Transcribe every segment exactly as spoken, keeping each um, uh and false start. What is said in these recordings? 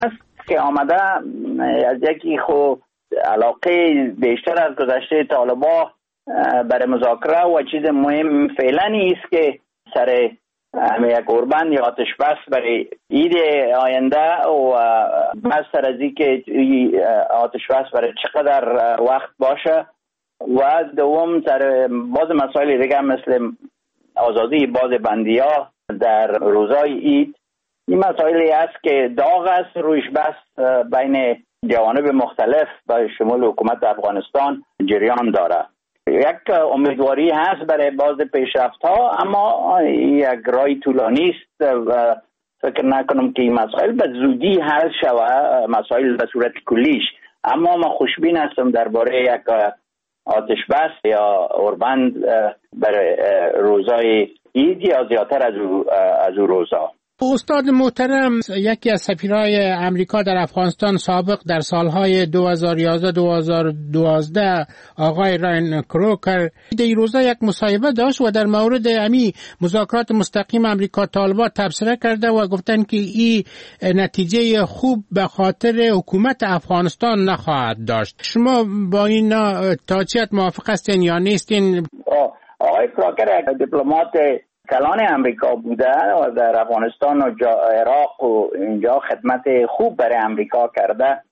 است که آمده از یکی خو علاقه بیشتر از گذشته طالبان برای مذاکره و چیز مهم فعلا است که سر یک اوربند یا آتش بس برای عید آینده و بس سر از این که آتش بس برای چقدر وقت باشه و دوم سر بعض مسائل دیگه مثل آزادی بعض بندیا در روزای عید. این مسائلی است که داغ است رویش بس بین جوانب مختلف به شمول حکومت افغانستان جریان داره. یک امیدواری هست برای باز پیشرفت ها، اما یک راه طولانی است و فکر نکنم که این مسائل به زودی حل شود، مسائل به صورت کلیش. اما من خوشبین هستم درباره یک آتش بس یا اوربند برای روزای عید یا زیادتر از او از او روزا. استاد محترم، یکی از سفیرهای امریکا در افغانستان سابق در سالهای دو هزار و یازده دو هزار و دوازده آقای راین کروکر در روزا یک مصاحبه داشت و در مورد امی مذاکرات مستقیم امریکا طالبان تبصره کرده و گفتن که این نتیجه خوب به خاطر حکومت افغانستان نخواهد داشت. شما با این تا چقدر موافق هستین یا نیستین؟ آقای کروکر یک دیپلمات کلان امریکا بوده و در افغانستان و عراق و اینجا خدمت خوب برای امریکا کرده.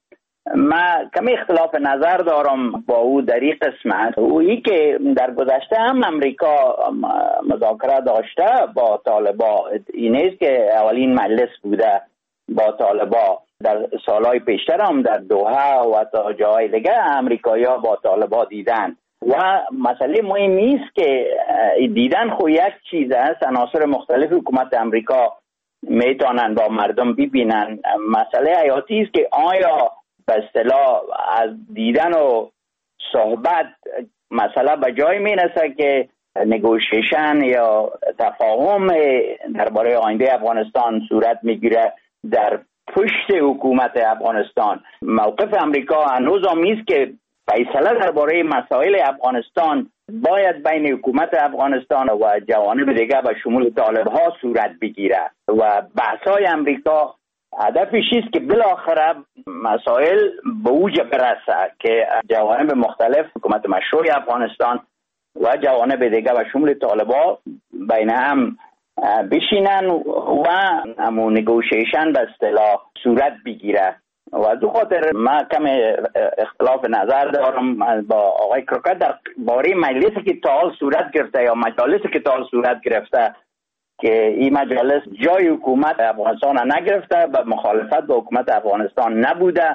من کمی اختلاف نظر دارم با او در این قسمت. اویی که در گذشته هم امریکا مذاکره داشته با طالبا، این نیست که اولین مجلس بوده با طالبا. در سالهای پیشتر هم در دوحه و تا جای دیگه امریکایی‌ها با طالبا دیدن و مسئله مهمی است که دیدن خو یک چیز است. عناصر مختلف حکومت امریکا میتونن با مردم ببینن. مسئله حیاتی است که آیا به اصطلاح از دیدن و صحبت مسئله به جای میرسه که نگوشیشن یا تفاهم درباره آینده افغانستان صورت میگیره در پشت حکومت افغانستان. موقف امریکا هنوز هم است که فیصله درباره مسائل افغانستان باید بین حکومت افغانستان و جوانب دیگه به شمول طالب‌ها صورت بگیره و بحث‌های امریکا هدفش است که بالاخره مسائل به اوج برسه که جوانب مختلف حکومت مشروع افغانستان و جوانب دیگه به شمول طالب‌ها بین هم بشینن و همون نگوشیشن به اصطلاح صورت بگیره. و دو خاطر من کم اختلاف نظر دارم با آقای کروکر در باره مجلسی که تا صورت گرفته یا مجالسی که تا صورت گرفته که این مجالس جای حکومت افغانستان نگرفته و مخالفت با حکومت افغانستان نبوده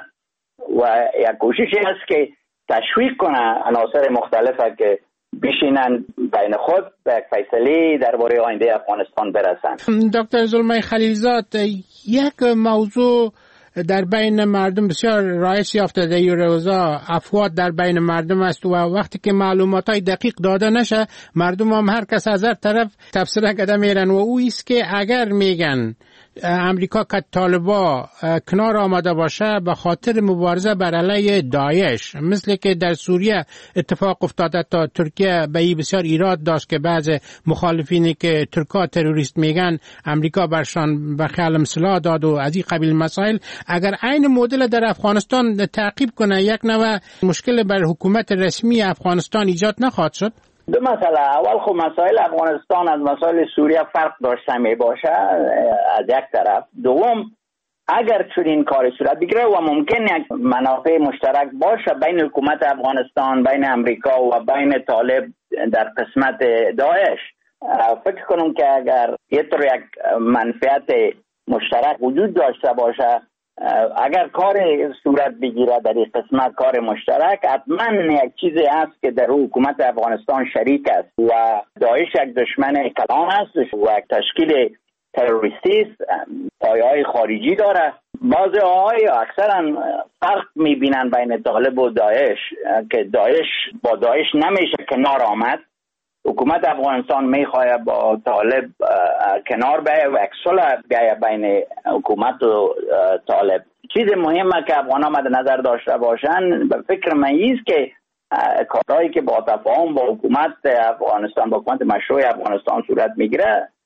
و یک کوششی هست که تشویق کنه عناصر مختلفه که بشینن بین خود به یک فیصله درباره آینده افغانستان برسن. دکتر زلمای خلیلزاد، یک موضوع در بین مردم بسیار رایج یافته در این روزا افواج در بین مردم است و وقتی که معلومات های دقیق داده نشه مردم هم هر کس از هر طرف تفسیر کرده میرن و او است که اگر میگن امریکا که طالبا کنار آمده باشه به خاطر مبارزه بر علیه داعش، مثل که در سوریه اتفاق افتاده تا ترکیه به این بسیار ایراد داشت که بعض مخالفینی که ترکا تروریست میگن امریکا برشان به خیال سلاح داد و از این قبیل مسائل، اگر عین مدل در افغانستان تعقیب کنه یک نوع مشکل بر حکومت رسمی افغانستان ایجاد نخواهد شد؟ دو مسئله. اول خب مسائل افغانستان از مسائل سوریه فرق داشته می باشه از یک طرف. دوم اگر چنین کاری صورت بگیره و ممکن یک منافع مشترک باشه بین حکومت افغانستان، بین امریکا و بین طالب در قسمت داعش، فکر کنم که اگر یه طور یک منفعت مشترک وجود داشته باشه، اگر کار صورت بگیره در این قسمت کار مشترک، حتما یک چیزی هست که در حکومت افغانستان شریک است و داعش یک دشمن کلان است و یک تشکیل تروریستی است، پایه‌های خارجی داره. بعضی های اکثرا فرق میبینن بین طالب و داعش که داعش با داعش نمیشه کنار آمد. حکومت افغانستان میخواه با طالب کنار بیایه و اکسال بیایه بین حکومت و طالب. چیز مهمه که افغانان مد نظر داشته باشن به فکر من ایست که کارهایی که با تفاهم با حکومت افغانستان با حکومت مشروع افغانستان صورت میگیره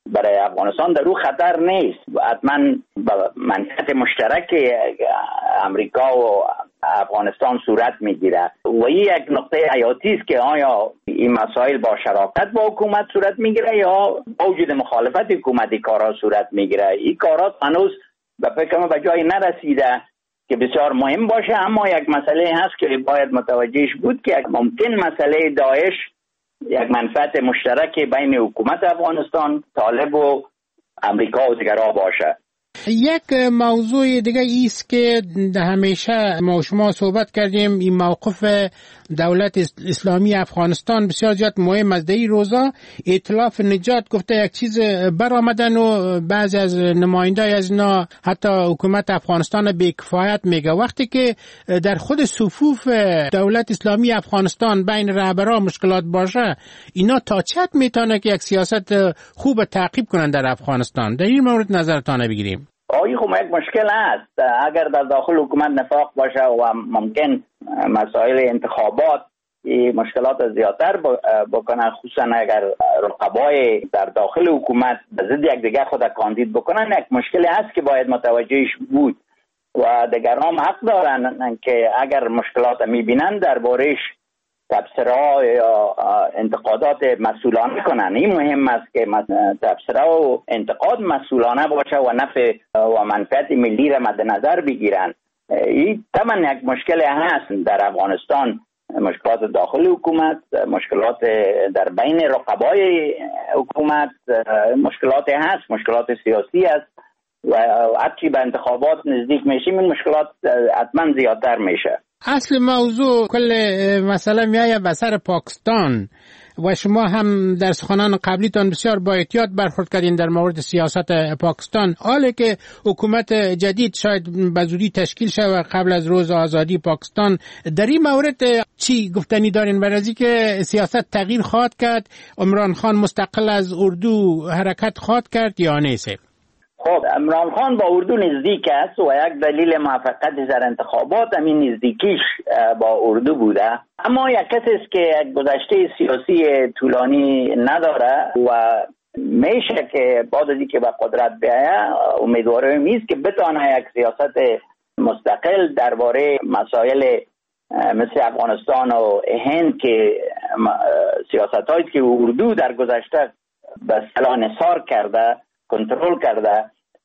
برای افغانستان در رو خطر نیست. حتما منفعت مشترک امریکا و افغانستان صورت میگیره و این یک نقطه حیاتی است که آیا این مسائل با شراکت با حکومت صورت میگیره یا با وجود مخالفت حکومتی کارا صورت میگیره. این کارا هنوز به فکر من به جای نرسیده که بسیار مهم باشه، اما یک مسئله هست که باید متوجهش بود که ممکن مسئله داعش یک منفعت مشترک بین حکومت افغانستان، طالب و امریکا و دیگرها باشه. یک موضوع دیگه ایست که همیشه ما شما صحبت کردیم، این موقف دولت اسلامی افغانستان بسیار زیاد مهم است. در این روزا ائتلاف نجات گفته یک چیز برآمدن و بعضی از نمایندای از اینا حتی حکومت افغانستان بی‌کفایت میگه، وقتی که در خود صفوف دولت اسلامی افغانستان بین رهبران مشکلات باشه، اینا تا چه حد میتونه که یک سیاست خوب تعقیب کنن در افغانستان؟ در این مورد نظرتان بگیریم. آیی خب یک مشکل است. اگر در داخل حکومت نفاق باشه و ممکن مسائل انتخابات مشکلات زیادتر بکنن، خصوصا اگر رقبای در داخل حکومت به ضد یک دیگر خود کاندید بکنن، یک مشکلی هست که باید متوجهش بود و دیگران حق دارن که اگر مشکلات میبینن درباره‌اش تبصره یا انتقادات مسئولانه کنن. این مهم است که تبصره و انتقاد مسئولانه باشه و نفع و منفعت ملی را مد نظر بگیرن. این طبعا یک مشکل هست در افغانستان، مشکلات داخل حکومت، مشکلات در بین رقبای حکومت، مشکلات هست، مشکلات سیاسی است و حتی به انتخابات نزدیک میشیم این مشکلات حتما زیادتر میشه. اصل موضوع کل مسئله میایه به سر پاکستان و شما هم در سخنان قبلیتان بسیار با احتیاط برخورد کردین در مورد سیاست پاکستان. حالی که حکومت جدید شاید به زودی تشکیل شود قبل از روز آزادی پاکستان، در این مورد چی گفتنی دارین؟ برای از اینکه سیاست تغییر خواهد کرد، عمران خان مستقل از اردو حرکت خواهد کرد یا نیست؟ خب عمران خان با اردو نزدیک است و یک دلیل موفقیتش در انتخابات همین نزدیکیش با اردو بوده، اما یک کسی است که یک گذشته سیاسی طولانی نداره و میشه که بعد از اینکه به قدرت بیاید امیدوارم است که بتونه یک سیاست مستقل درباره مسائل مثل افغانستان و هند که سیاستایی که اردو در گذشته به اصطلاح نثار کرده، کنترل کرده،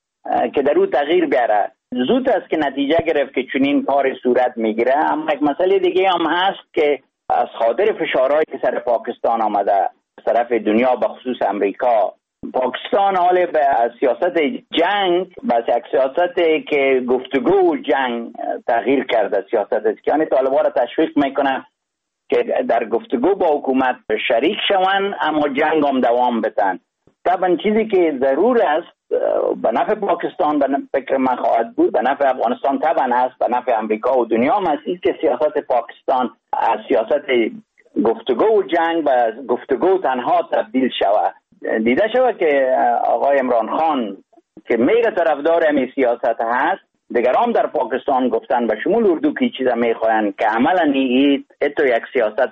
که در او تغییر بیاره. زود است که نتیجه گرفت که چنین کار صورت میگیره. اما یک مسئله دیگه هم هست که از خاطر فشارهایی که سر پاکستان آمده از طرف دنیا به خصوص امریکا، پاکستان حال به سیاست جنگ بس یک سیاست که گفتگو و جنگ تغییر کرده. سیاست است که یعنی طالبان را تشویق میکنه که در گفتگو با حکومت شریک شون اما جنگ هم دوام بدن. طبعا چیزی که ضرور است به نفع پاکستان به فکر من خواهد بود، به نفع افغانستان طبعا است، به نفع امریکا و دنیا هم است که سیاست پاکستان از سیاست گفتگو و جنگ به گفتگو تنها تبدیل شود. دیده شود که آقای عمران خان که میگه طرفدار همین سیاست هست، دیگران در پاکستان گفتن به شمول اردو که چیزا میخواین که عملا این اتو یک سیاست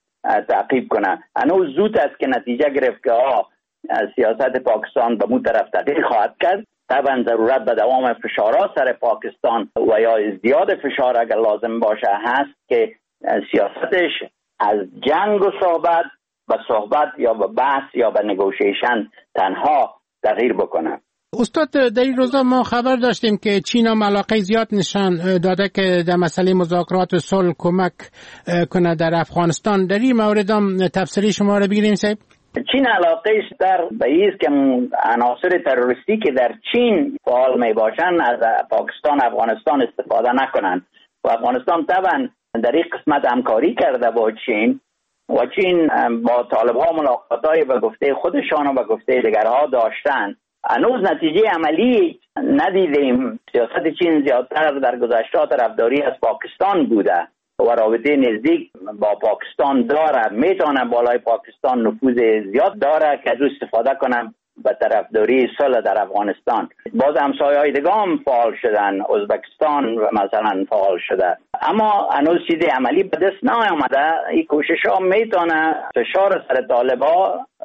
تعقیب کنه. هنوز زود است که نتیجه گرفت که آه سیاست پاکستان به مو طرف تغییر خواهد کرد. طبعا ضرورت به دوام فشارها سر پاکستان و یا ازدیاد فشار اگر لازم باشه هست که سیاستش از جنگ و صحبت به صحبت یا به بحث یا به نگوشیشن تنها تغییر بکنه. استاد در این روزا ما خبر داشتیم که چین هم علاقه زیاد نشان داده که در مسئله مذاکرات صلح کمک کنه در افغانستان. در این مورد هم تفسیری شما رو بگیریم صاحب. چین علاقهش در به ایست که عناصر تروریستی که در چین فعال می باشن از پاکستان افغانستان استفاده نکنن و افغانستان طبعا در این قسمت همکاری کرده با چین و چین با طالبها ملاقاتای به گفته خودشان و به گفته دیگرها داشتن. هنوز نتیجه عملی ندیدیم. سیاست چین زیادتر در گذشته طرفداری از پاکستان بوده و رابطه نزدیک با پاکستان داره، میتونه بالای پاکستان نفوذ زیاد داره که از استفاده کنه به طرفداری صلح در افغانستان. باز همسایه‌های دیگه هم فعال شدن، ازبکستان مثلا فعال شده، اما هنوز چیز عملی به دست نیامده. این کوشش ها میتونه فشار سر طالبا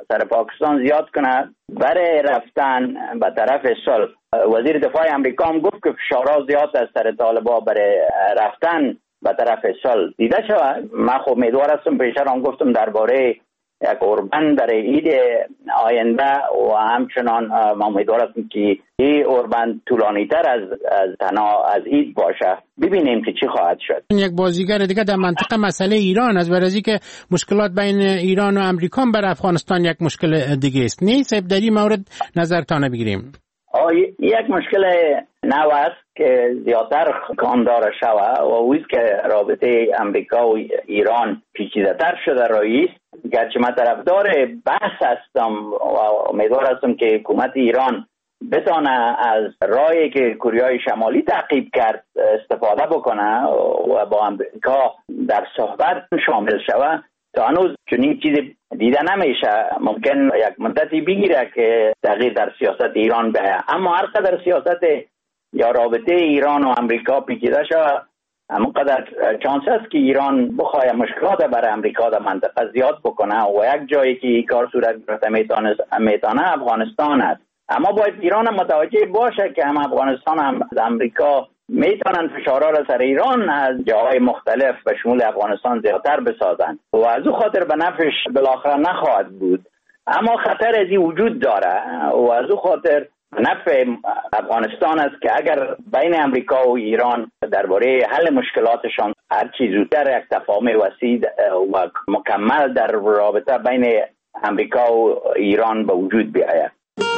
سر پاکستان زیاد کنه برای رفتن به طرف صلح. وزیر دفاع امریکا هم گفت که فشارها زیاد از سر طالبا برای رفتن به طرف صلح دیده شود. من خب امیدوار هستم، پیشتر هم گفتم درباره یک اوربن در عید آینده و همچنان ما امیدوار هستیم که این اوربن طولانی تر از از تنها از عید باشه. ببینیم که چی خواهد شد. یک بازیگر دیگه در منطقه مسئله ایران از برای که مشکلات بین ایران و امریکا بر افغانستان یک مشکل دیگه است. نیست در این مورد نظرتان بگیریم؟ یک مشکل نو است که زیادتر کام داره شود و اویست که رابطه امریکا و ایران پیچیده تر شده رئیس. گرچه من طرفدار بحث هستم و امیدوار هستم که حکومت ایران بتانه از راهی که کوریای شمالی تعقیب کرد استفاده بکنه و با امریکا در صحبت شامل شود. تا هنوز چنین چیزی دیده نمیشه. ممکن یک مدتی بگیره که تغییر در سیاست ایران به، اما هر قدر سیاست یا رابطه ایران و امریکا پیچیده شود همونقدر چانس است که ایران بخواه مشکلات برای امریکا در منطقه زیاد بکنه و یک جایی که کار صورت گرفته میتونه افغانستان است. اما باید ایران هم متوجه باشه که هم افغانستان هم امریکا میتونن فشارها را سر ایران از جاهای مختلف به شمول افغانستان زیادتر بسازن و از او خاطر به نفعش بالاخره نخواهد بود. اما خطر از این وجود داره و از او خاطر نفع افغانستان است که اگر بین امریکا و ایران درباره حل مشکلاتشان هر چیز زودتر یک تفاهم وسیع و مکمل در رابطه بین امریکا و ایران به وجود بیاید.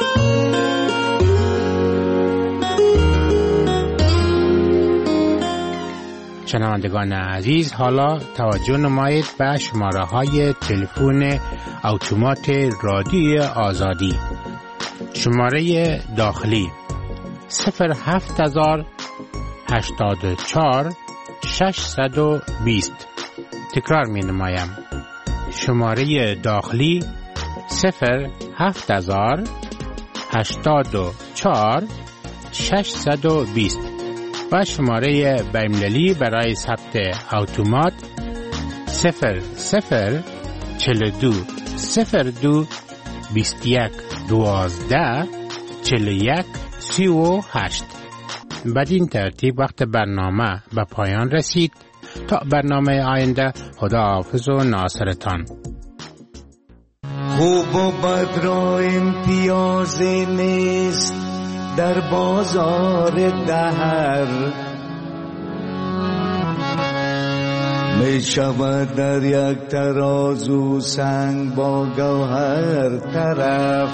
شنوندگان عزیز، حالا توجه نمایید به شماره های تلفن اتومات رادیوی آزادی. شماره داخلی صفر هفت هزار هشتاد و چهار ششصد و بیست. تکرار می نمایم. شماره داخلی صفر هفت هزار هشتاد و چهار ششصد و بیست و شماره بین‌المللی برای ثبت اتومات صفر صفر چهل و دو صفر دو بیست و یک دوازده چهل و یک سی و هشت. بدین ترتیب وقت برنامه به پایان رسید. تا برنامه آینده، خداحافظ و ناصرتان. خوب و بد را امتیاز نیست در بازار دهر، می شود در یک ترازو سنگ با گوهر طرف.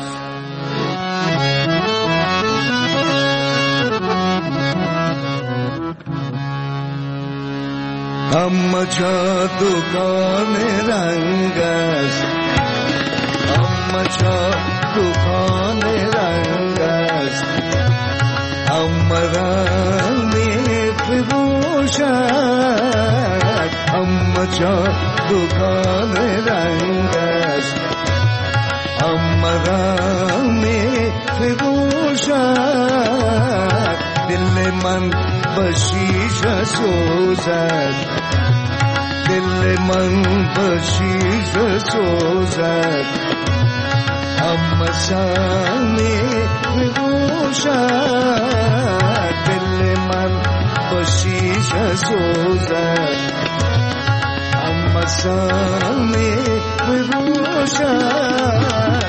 اما چا دکان رنگ است، اما چا دکان رنگ است، اما رنگ می فروشد، اما چا دکان رنگ است، اما رنگ می فروشد. دل من بشیشه سوزد، دل من بشیشه سوزد، اما سامی بگوشد. دل من بشیشه سوزد، اما سامی بگوشد.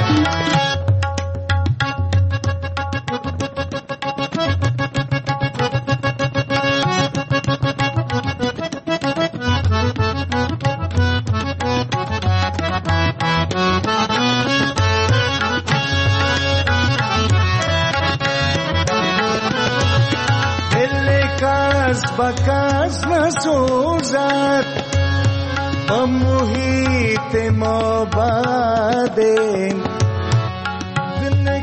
بکس نسوزد با محیط ما بعده دل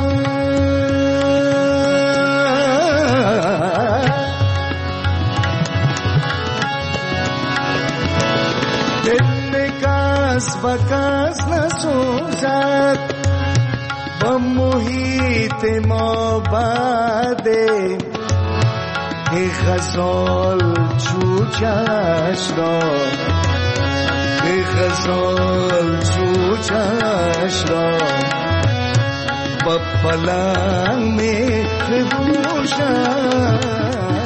کس بکس نسوزد با محیط ما بعده. ای غزال چوچش را به غزال چوچش را با پلنگ می بپوشد